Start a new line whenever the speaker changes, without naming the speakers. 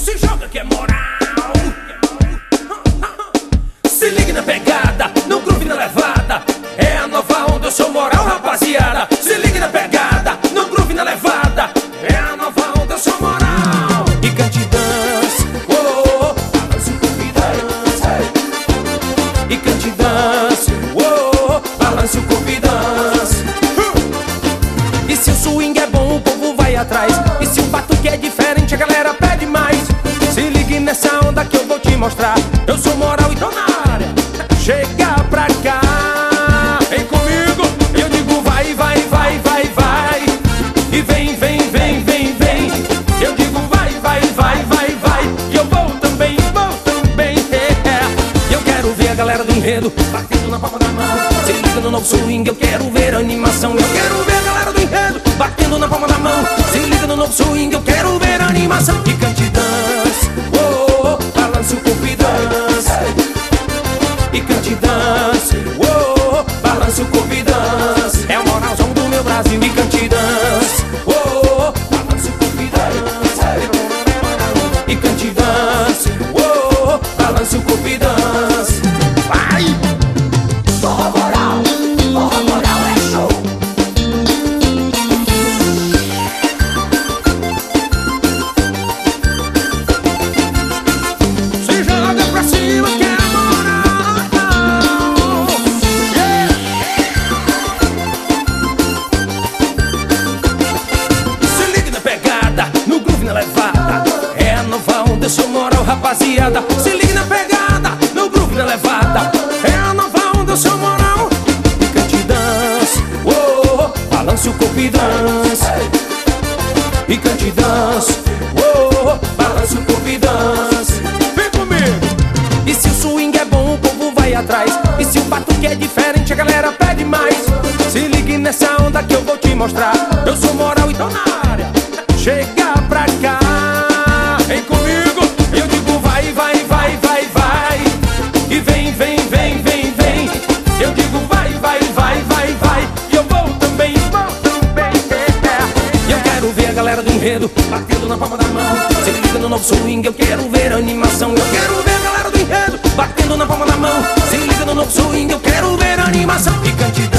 Se joga que é moral. Se liga na pegada, no groove na levada. É a nova onda, eu sou moral, rapaziada. Se liga na pegada, no groove na levada. É a nova onda, eu sou moral. E cante e dance, oh, balance o corpo e dance. E cante e dance, oh, balance o corpo e dance. E se o swing é bom, o povo vai atrás. E se o batuque é diferente, a galera pede mais. Se ligue nessa onda que eu vou te mostrar. Eu sou moral e tô na área. Chega pra cá, vem comigo. E eu digo vai, vai, vai, vai, vai. E vem, vem, vem, vem, vem. Eu digo vai, vai, vai, vai, vai. E eu vou também, é. Eu quero ver a galera do enredo batendo na palma da mão. Se liga no novo swing, eu quero ver a animação. Eu quero ver a galera do enredo batendo na palma da mão. Se liga no novo swing, eu quero ver a animação. E cante e dance, oh, balance o corpo e dance. E cante e dance, oh, balance o corpo e dance. É o moralzão do meu Brasil. E cante e dance, oh, balance o corpo e dance. E cante e dance, oh, balance o corpo e dance. Vai! Forró moral é show. Se joga pra cima que é moral. Yeah. Se liga na pegada, no groove na levada. É a nova onda, eu sou moral, rapaziada. Se liga na pegada, no groove na levada. É a nova onda, eu sou moral. E cante e dance, oh, balance o corpo e dance. E cante e dance, oh, balance o corpo e dance. Vem comigo! E se o swing é bom, o povo vai atrás. E se o batuque é diferente, a galera pede mais. Se ligue nessa onda que eu vou te mostrar. Eu sou moral e tô na área. Chega pra cá, vem comigo. Eu digo vai, vai, vai, vai, vai. E vem, vem, vem, vem, vem. Eu digo vai, vai, vai, vai, vai. E eu vou também, é. E eu quero ver a galera do enredo batendo na palma da mão. Se liga no novo swing, eu quero ver a animação. Eu quero ver a galera do enredo batendo na palma da mão. Se liga no novo swing, eu quero ver a animação. E cante